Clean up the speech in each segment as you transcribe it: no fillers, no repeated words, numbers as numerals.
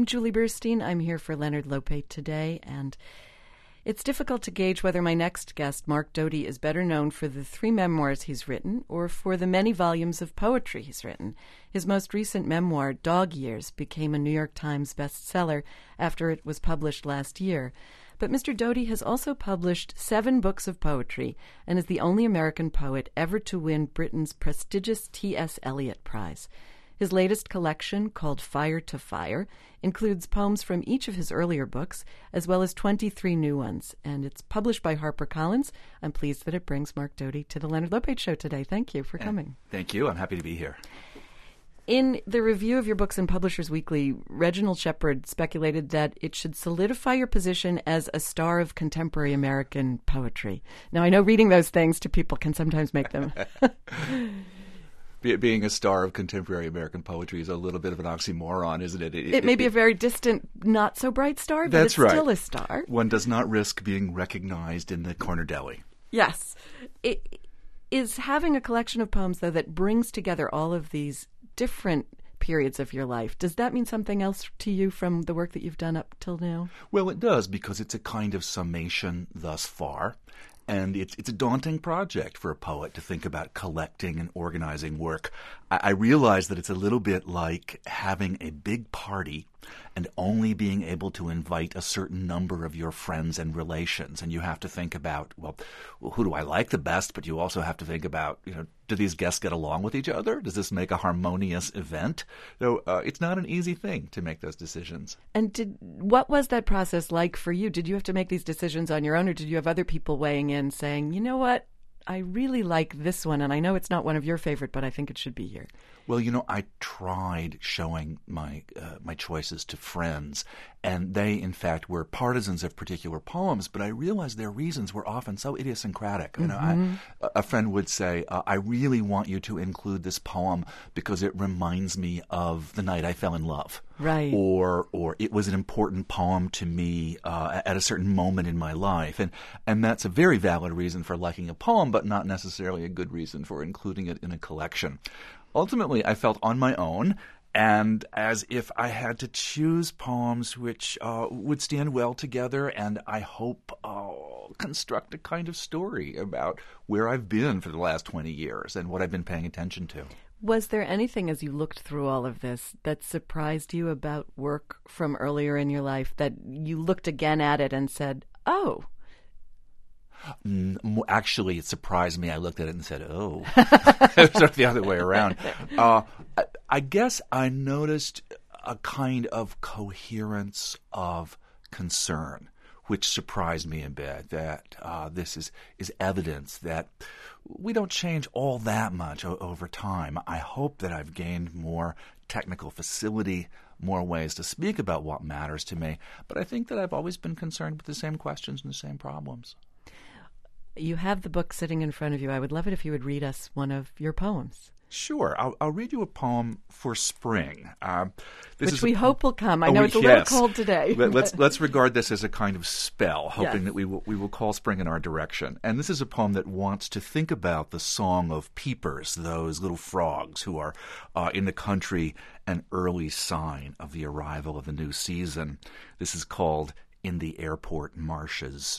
I'm Julie Burstein. I'm here for Leonard Lopate today, and it's difficult to gauge whether my next guest, Mark Doty, is better known for the 3 memoirs he's written or for the many volumes of poetry he's written. His most recent memoir, Dog Years, became a New York Times bestseller after it was published last year. But Mr. Doty has also published 7 books of poetry and is the only American poet ever to win Britain's prestigious T.S. Eliot Prize. His latest collection, called Fire to Fire, includes poems from each of his earlier books, as well as 23 new ones, and it's published by HarperCollins. I'm pleased that it brings Mark Doty to the Leonard Lopate Show today. Thank you for coming. Thank you. I'm happy to be here. In the review of your books in Publishers Weekly, Reginald Shepard speculated that it should solidify your position as a star of contemporary American poetry. Now, I know reading those things to people can sometimes make them... Being a star of contemporary American poetry is a little bit of an oxymoron, isn't it? It may be a very distant, not-so-bright star, but it's still a star. One does not risk being recognized in the corner deli. Yes. It is having a collection of poems, though, that brings together all of these different periods of your life. Does that mean something else to you from the work that you've done up till now? Well, it does, because it's a kind of summation thus far. And it's a daunting project for a poet to think about collecting and organizing work. I realize that it's a little bit like having a big party and only being able to invite a certain number of your friends and relations. And you have to think about, well, who do I like the best? But you also have to think about, do these guests get along with each other? Does this make a harmonious event? So it's not an easy thing to make those decisions. And what was that process like for you? Did you have to make these decisions on your own, or did you have other people weighing in saying, you know what? I really like this one, and I know it's not one of your favorite, but I think it should be here. Well, I tried showing my choices to friends, and they, in fact, were partisans of particular poems, but I realized their reasons were often so idiosyncratic. A friend would say, I really want you to include this poem because it reminds me of the night I fell in love. Right. Or it was an important poem to me at a certain moment in my life. And that's a very valid reason for liking a poem, but not necessarily a good reason for including it in a collection. Ultimately, I felt on my own, and as if I had to choose poems which would stand well together and I hope construct a kind of story about where I've been for the last 20 years and what I've been paying attention to. Was there anything as you looked through all of this that surprised you about work from earlier in your life that you looked again at it and said, oh? Actually, it surprised me. I looked at it and said, oh. It's sort of the other way around. I guess I noticed a kind of coherence of concern, which surprised me a bit, that this is evidence that we don't change all that much over time. I hope that I've gained more technical facility, more ways to speak about what matters to me, but I think that I've always been concerned with the same questions and the same problems. You have the book sitting in front of you. I would love it if you would read us one of your poems. Sure. I'll read you a poem for spring. Which we hope will come. I know it's a little cold today. Let's regard this as a kind of spell, hoping that we will call spring in our direction. And this is a poem that wants to think about the song of peepers, those little frogs who are in the country, an early sign of the arrival of the new season. This is called In the Airport Marshes.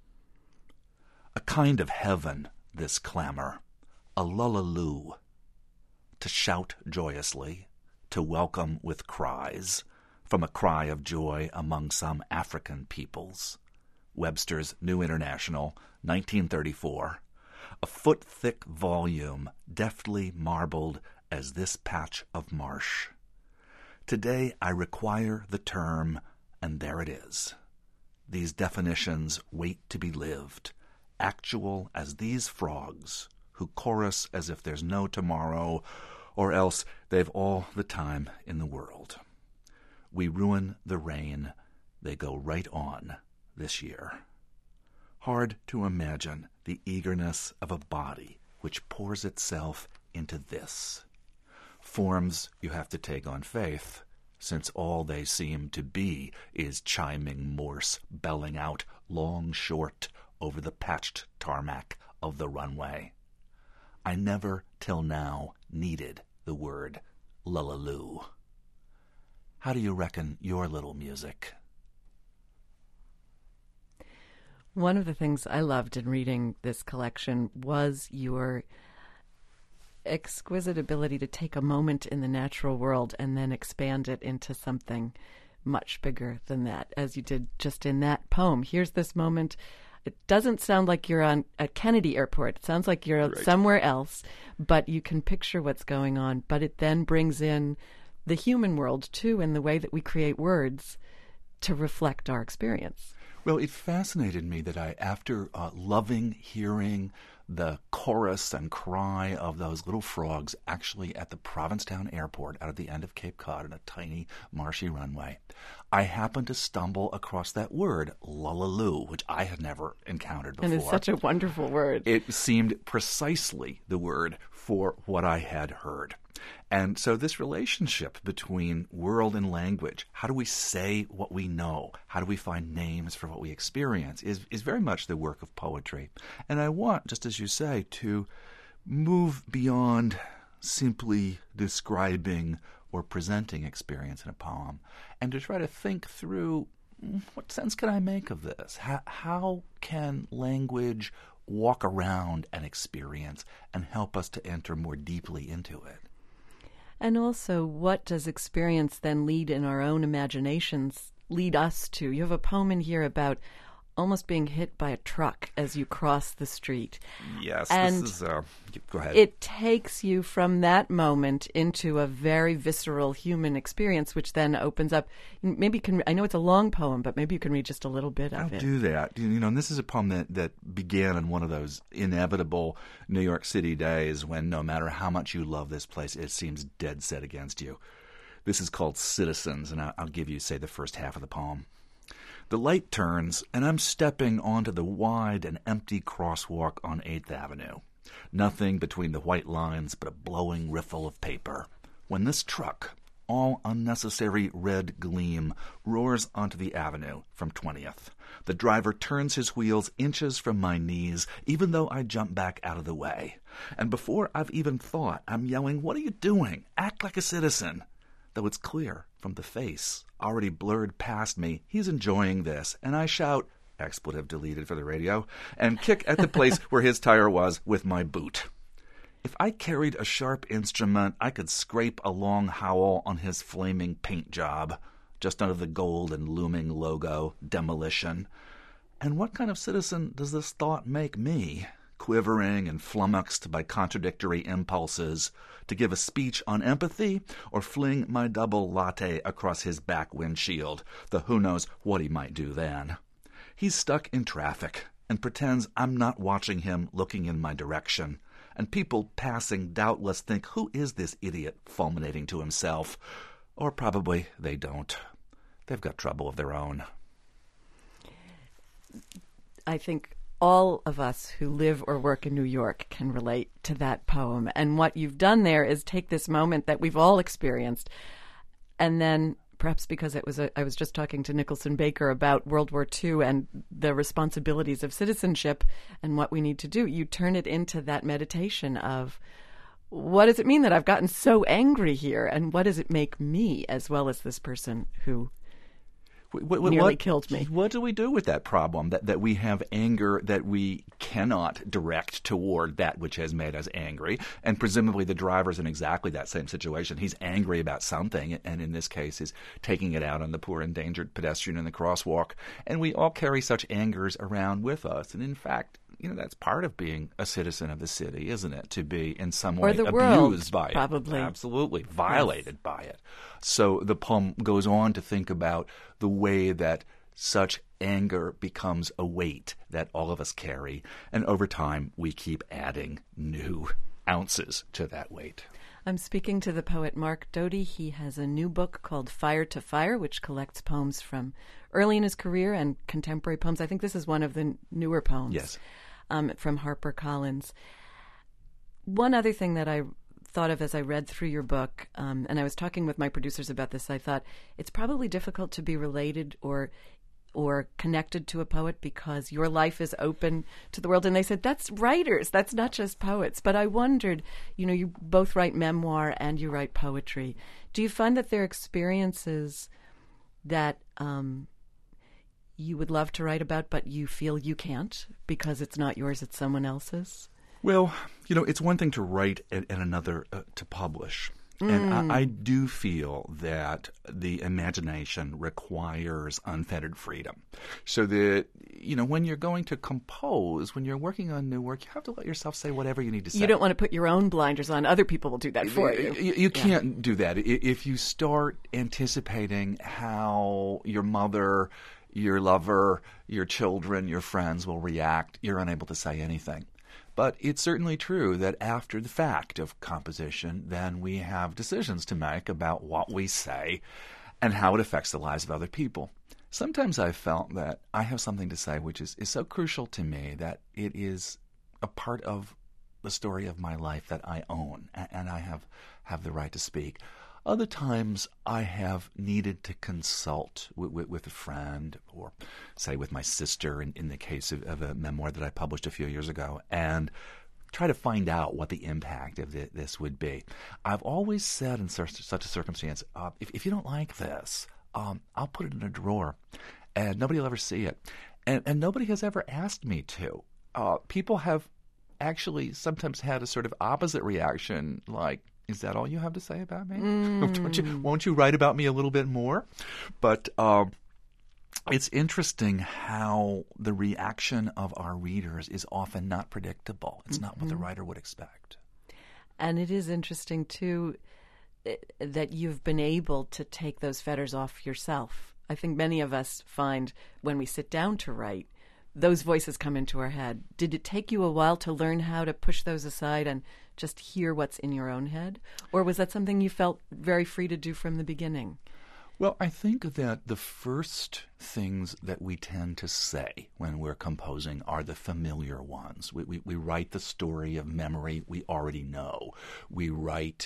A kind of heaven, this clamor, a lullaby, to shout joyously, to welcome with cries, from a cry of joy among some African peoples. Webster's New International, 1934. A foot-thick volume, deftly marbled as this patch of marsh. Today I require the term, and there it is. These definitions wait to be lived, actual as these frogs, who chorus as if there's no tomorrow, or else they've all the time in the world. We ruin the rain, they go right on this year. Hard to imagine the eagerness of a body which pours itself into this. Forms you have to take on faith, since all they seem to be is chiming Morse belling out long short over the patched tarmac of the runway. I never till now needed the word lullaby. How do you reckon your little music? One of the things I loved in reading this collection was your exquisite ability to take a moment in the natural world and then expand it into something much bigger than that, as you did just in that poem. Here's this moment. It doesn't sound like you're at Kennedy Airport. It sounds like you're somewhere else, but you can picture what's going on. But it then brings in the human world, too, in the way that we create words to reflect our experience. Well, it fascinated me that after loving hearing the chorus and cry of those little frogs actually at the Provincetown Airport out at the end of Cape Cod on a tiny marshy runway, I happened to stumble across that word, lullalu, which I had never encountered before. And it's such a wonderful word. It seemed precisely the word for what I had heard. And so this relationship between world and language, how do we say what we know? How do we find names for what we experience is very much the work of poetry. And I want, just as you say, to move beyond simply describing or presenting experience in a poem and to try to think through, what sense can I make of this? How can language walk around an experience and help us to enter more deeply into it? And also, what does experience then lead in our own imaginations, lead us to? You have a poem in here about almost being hit by a truck as you cross the street. Yes, and this is... go ahead. It takes you from that moment into a very visceral human experience, which then opens up. Maybe you can... I know it's a long poem, but maybe you can read just a little bit of it. I'll do that. You know, and this is a poem that began in one of those inevitable New York City days when no matter how much you love this place, it seems dead set against you. This is called Citizens, and I'll give you, say, the first half of the poem. The light turns, and I'm stepping onto the wide and empty crosswalk on 8th Avenue. Nothing between the white lines but a blowing riffle of paper. When this truck, all unnecessary red gleam, roars onto the avenue from 20th. The driver turns his wheels inches from my knees, even though I jump back out of the way. And before I've even thought, I'm yelling, "What are you doing? Act like a citizen!" Though it's clear from the face, already blurred past me, he's enjoying this, and I shout, expletive deleted for the radio, and kick at the place where his tire was with my boot. If I carried a sharp instrument, I could scrape a long howl on his flaming paint job, just under the gold and looming logo, demolition. And what kind of citizen does this thought make me? Quivering and flummoxed by contradictory impulses, to give a speech on empathy or fling my double latte across his back windshield, though who knows what he might do then. He's stuck in traffic and pretends I'm not watching him looking in my direction, and people passing doubtless think, who is this idiot fulminating to himself? Or probably they don't. They've got trouble of their own. I think all of us who live or work in New York can relate to that poem. And what you've done there is take this moment that we've all experienced, and then perhaps because I was just talking to Nicholson Baker about World War II and the responsibilities of citizenship and what we need to do, you turn it into that meditation of, what does it mean that I've gotten so angry here? And what does it make me, as well as this person who nearly killed me? What do we do with that problem, that we have anger that we cannot direct toward that which has made us angry? And presumably the driver's in exactly that same situation. He's angry about something, and in this case is taking it out on the poor endangered pedestrian in the crosswalk. And we all carry such angers around with us. And in fact, that's part of being a citizen of the city, isn't it? To be in some way abused by it. Probably. Absolutely. Violated by it. So the poem goes on to think about the way that such anger becomes a weight that all of us carry. And over time, we keep adding new ounces to that weight. I'm speaking to the poet Mark Doty. He has a new book called Fire to Fire, which collects poems from early in his career and contemporary poems. I think this is one of the newer poems. Yes. From HarperCollins. One other thing that I thought of as I read through your book, and I was talking with my producers about this, I thought it's probably difficult to be related or or connected to a poet because your life is open to the world. And they said, that's writers, that's not just poets. But I wondered, you both write memoir and you write poetry. Do you find that there are experiences that you would love to write about, but you feel you can't because it's not yours, it's someone else's? Well, it's one thing to write and another to publish. And I do feel that the imagination requires unfettered freedom. So that, when you're going to compose, when you're working on new work, you have to let yourself say whatever you need to say. You don't want to put your own blinders on. Other people will do that for you. You can't do that. If you start anticipating how your mother, your lover, your children, your friends will react, you're unable to say anything. But it's certainly true that after the fact of composition, then we have decisions to make about what we say and how it affects the lives of other people. Sometimes I've felt that I have something to say which is so crucial to me that it is a part of the story of my life that I own, and I have the right to speak. Other times I have needed to consult with a friend or, say, with my sister in the case of a memoir that I published a few years ago and try to find out what the impact of this would be. I've always said in such a circumstance, if you don't like this, I'll put it in a drawer and nobody will ever see it. And nobody has ever asked me to. People have actually sometimes had a sort of opposite reaction, like, is that all you have to say about me? Won't you write about me a little bit more? But it's interesting how the reaction of our readers is often not predictable. It's not what the writer would expect. And it is interesting, too, that you've been able to take those fetters off yourself. I think many of us find when we sit down to write, those voices come into our head. Did it take you a while to learn how to push those aside and just hear what's in your own head? Or was that something you felt very free to do from the beginning? Well, I think that the first things that we tend to say when we're composing are the familiar ones. We write the story of memory we already know. We write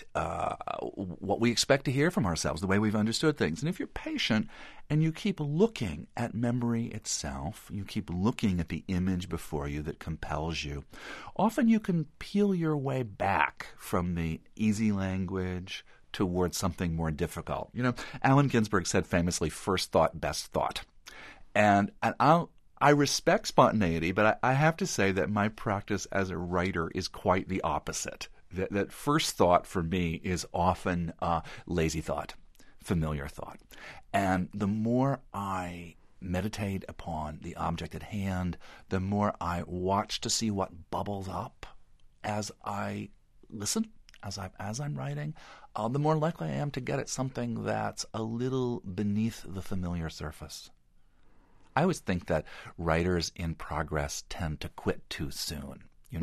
what we expect to hear from ourselves, the way we've understood things. And if you're patient and you keep looking at memory itself, you keep looking at the image before you that compels you, often you can peel your way back from the easy language towards something more difficult. Allen Ginsberg said famously, first thought, best thought. And I respect spontaneity, but I have to say that my practice as a writer is quite the opposite. That first thought for me is often lazy thought, familiar thought. And the more I meditate upon the object at hand, the more I watch to see what bubbles up as I listen, as I'm writing, the more likely I am to get at something that's a little beneath the familiar surface. I always think that writers in progress tend to quit too soon.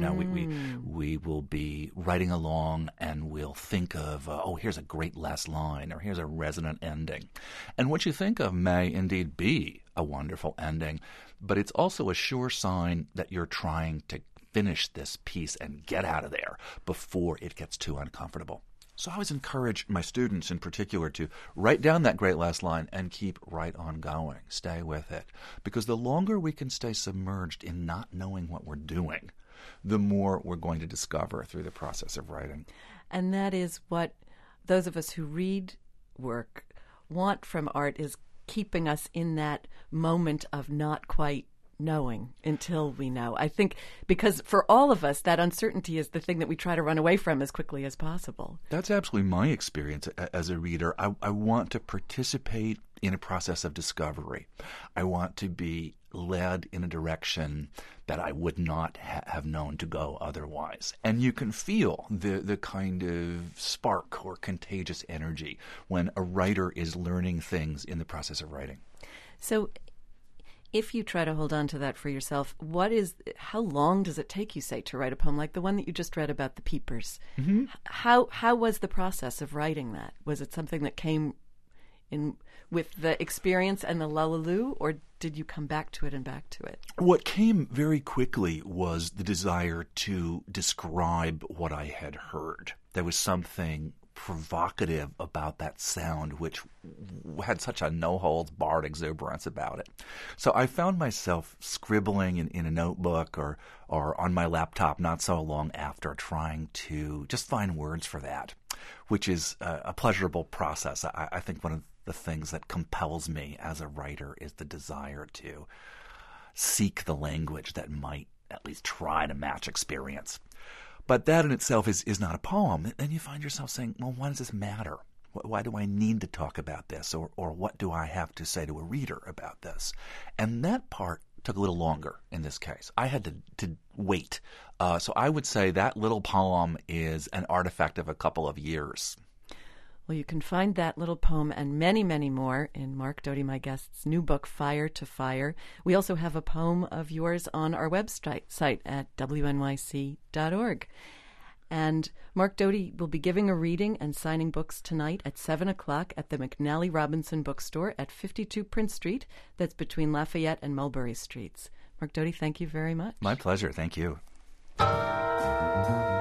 We will be writing along and we'll think of, here's a great last line or here's a resonant ending. And what you think of may indeed be a wonderful ending, but it's also a sure sign that you're trying to finish this piece and get out of there before it gets too uncomfortable. So I always encourage my students in particular to write down that great last line and keep right on going. Stay with it. Because the longer we can stay submerged in not knowing what we're doing, the more we're going to discover through the process of writing. And that is what those of us who read work want from art, is keeping us in that moment of not quite knowing until we know. I think because for all of us, that uncertainty is the thing that we try to run away from as quickly as possible. That's absolutely my experience as a reader. I want to participate in a process of discovery. I want to be led in a direction that I would not have known to go otherwise. And you can feel the kind of spark or contagious energy when a writer is learning things in the process of writing. So if you try to hold on to that for yourself, how long does it take you, say, to write a poem like the one that you just read about the Peepers? Mm-hmm. How was the process of writing that? Was it something that came in with the experience and the lullaby, or did you come back to it and back to it? What came very quickly was the desire to describe what I had heard. There was something provocative about that sound, which had such a no-holds-barred exuberance about it. So I found myself scribbling in a notebook or on my laptop not so long after, trying to just find words for that, which is a pleasurable process. I think one of the things that compels me as a writer is the desire to seek the language that might at least try to match experience. But that in itself is not a poem. And you find yourself saying, well, why does this matter? Why do I need to talk about this? Or what do I have to say to a reader about this? And that part took a little longer in this case. I had to wait. So I would say that little poem is an artifact of a couple of years. Well, you can find that little poem and many, many more in Mark Doty, my guest's new book, Fire to Fire. We also have a poem of yours on our website at wnyc.org. And Mark Doty will be giving a reading and signing books tonight at 7 o'clock at the McNally Robinson Bookstore at 52 Prince Street. That's between Lafayette and Mulberry Streets. Mark Doty, thank you very much. My pleasure. Thank you.